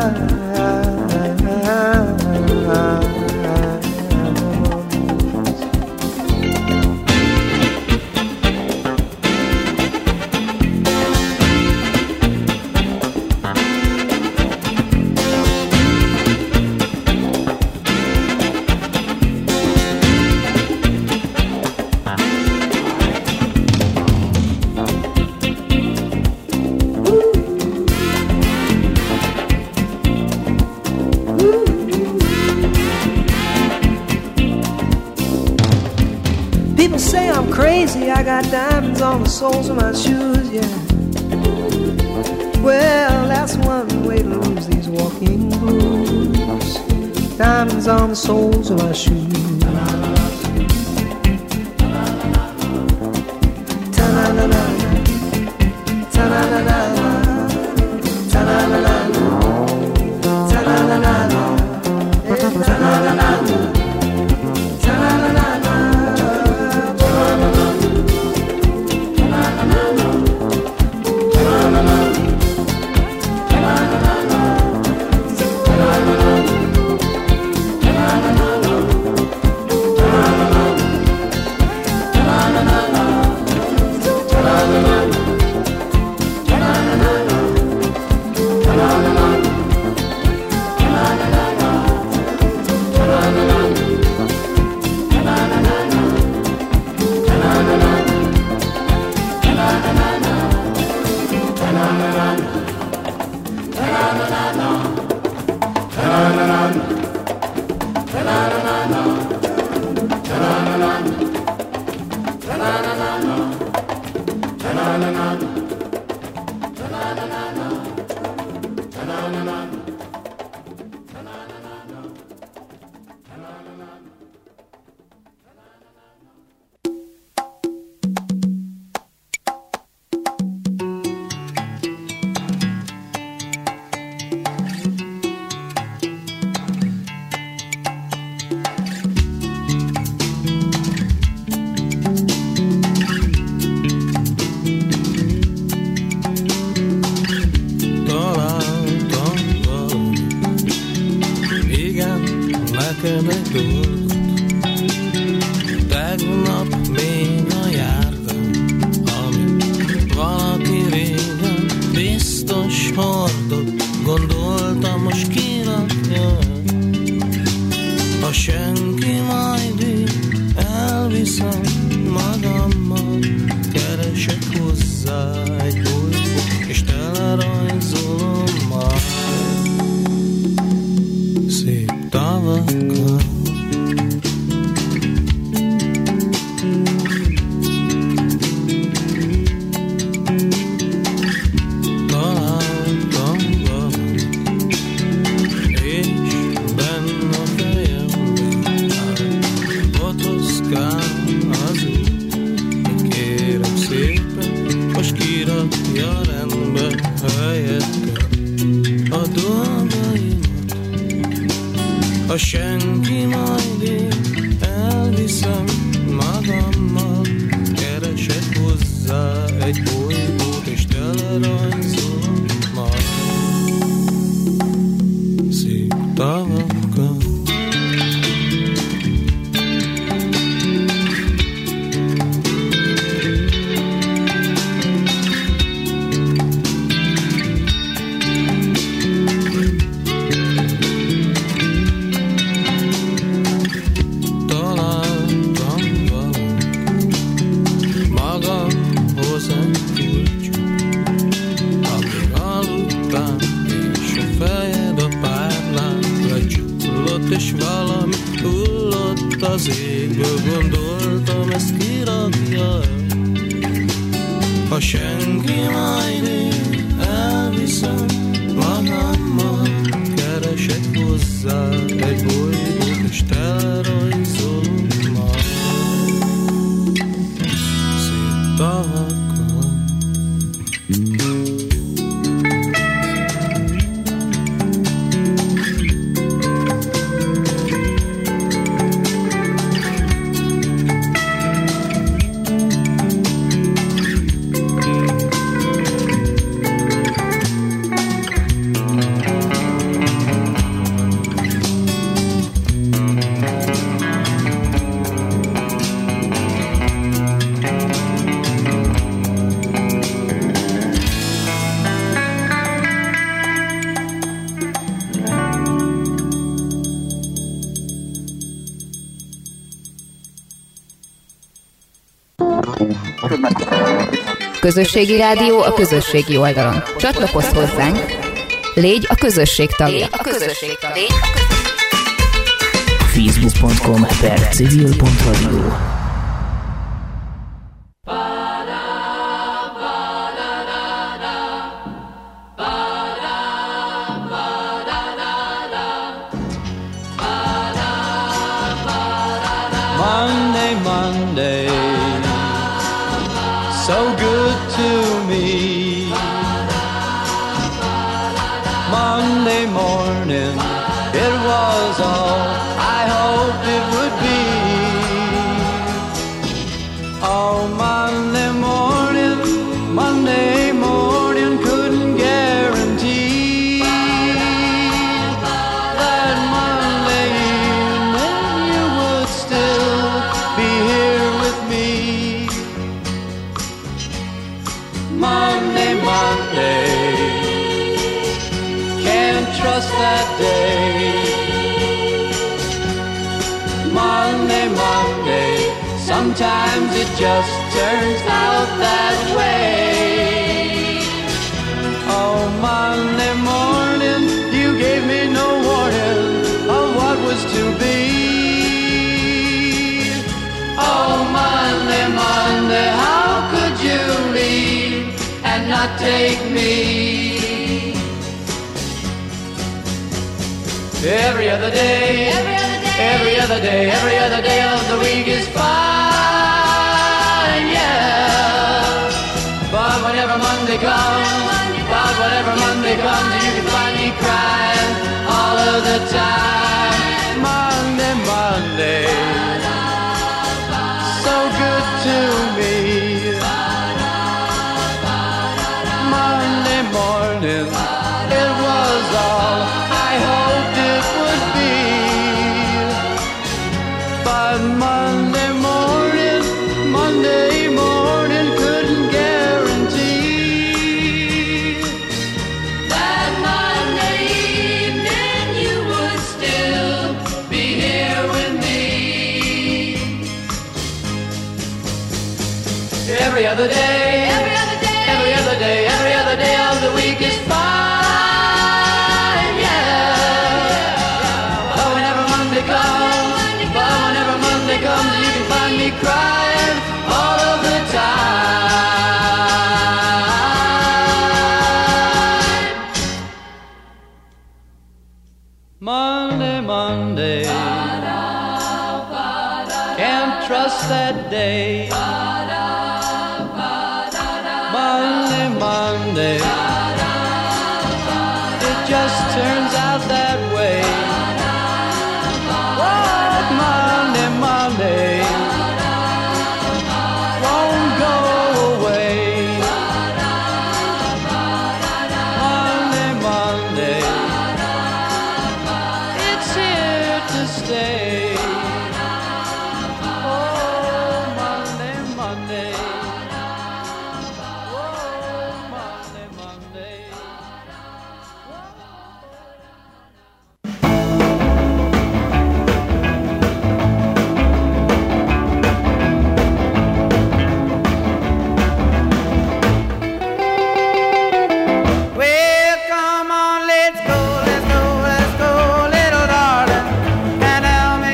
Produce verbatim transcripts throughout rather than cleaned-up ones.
I got diamonds on the soles of my shoes, yeah. Well, that's one way to lose these walking blues. Diamonds on the soles of my shoes. Ta-na-na-na, ta-na-na-na, ta-na-na-na, ta-na-na-na, ta-na-na-na. Közösségi rádió a közösségi oldalon. Csatlakozz hozzánk, légy a közösség tagja. A közösség tagja. facebook pont com per civil pont radio. Monday, Monday, so good to me. Monday morning, it was all I hoped it would be. Oh, Monday morning, Monday morning, couldn't guarantee that Monday evening you would still be here with me. Monday, Monday, can't trust that day. Monday, Monday, sometimes it just turns out that way. Oh, Monday morning, you gave me no warning of what was to be. Oh, Monday, Monday, how could you leave and not take me? Every other day, every other day, every other day, every other day of the week is fine, yeah. But whenever Monday comes, but whenever Monday comes, you can find me crying all of the time. Monday, Monday, so good to me. Monday morning, it was all I hoped it would be. But Monday morning, Monday morning couldn't guarantee that Monday evening you would still be here with me. Every other day, every other day, every other day, every other day of the week is fine, yeah. But whenever Monday comes, but whenever Monday comes, you can find me crying all of the time. Monday, Monday, can't trust that day. Monday, Monday, it just turns out that way. Oh, Monday, Monday, won't go away. Monday, Monday, it's here to stay. Oh, Monday, Monday. Well, come on, let's go, let's go, let's go, little darling, and tell me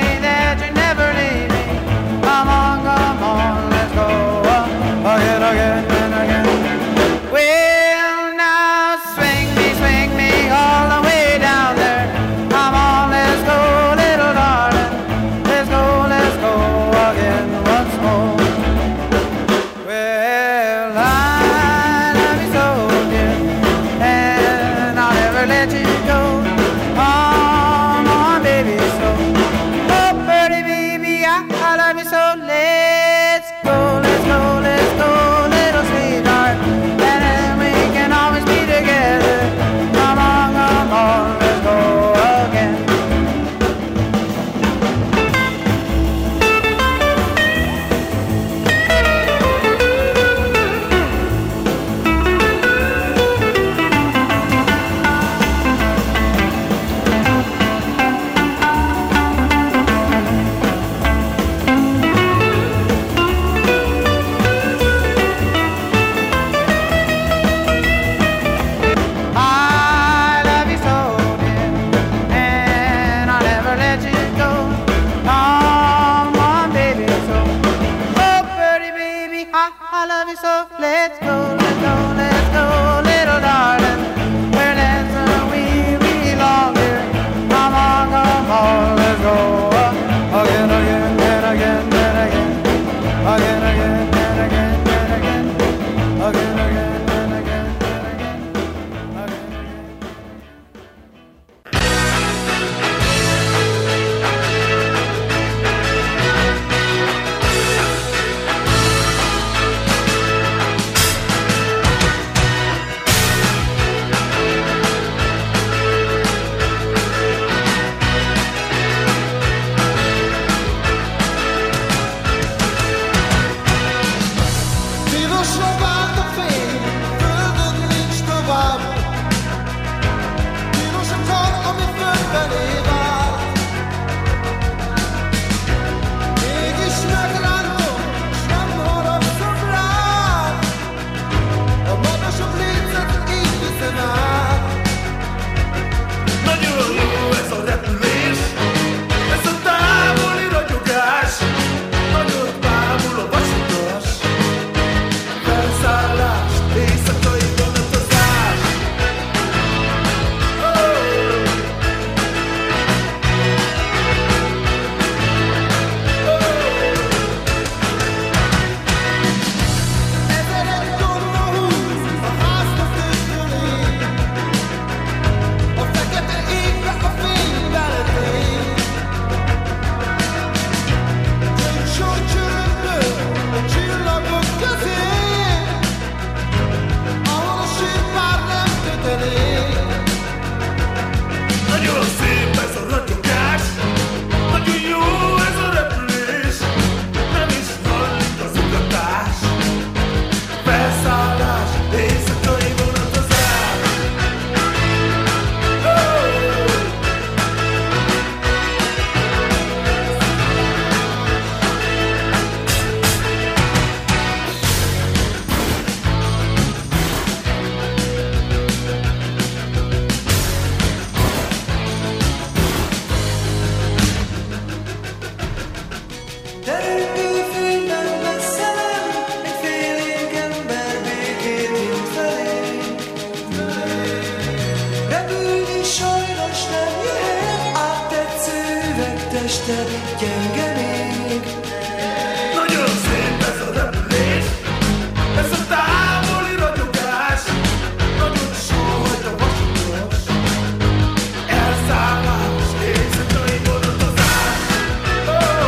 tested gyenge még. Nagyon szép ez a repülés, ez a távoli ragyogás, nagyon sóhajt a vasutas, elszállás, éjszakai borotozás. Oh!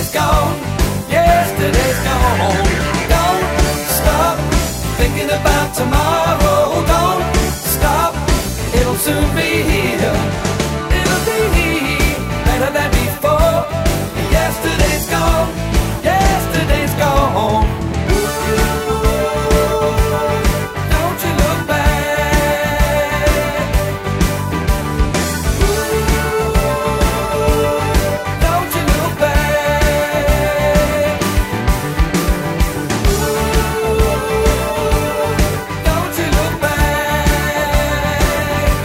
Yesterday's gone, yesterday's gone. Don't stop thinking about tomorrow. Don't stop, it'll soon be here. It'll be better than before. Yesterday's gone, yesterday's gone. Don't you look back. Don't you look back. Don't you look back.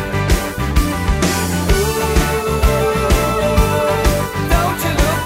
Don't you look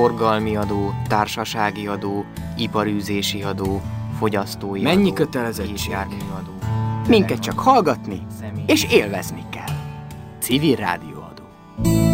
forgalmi adó, társasági adó, iparűzési adó, fogyasztói Mennyi adó, kötelezettség? gépjárműadó. Minket csak hallgatni Személy- és élvezni kell. Civil rádióadó.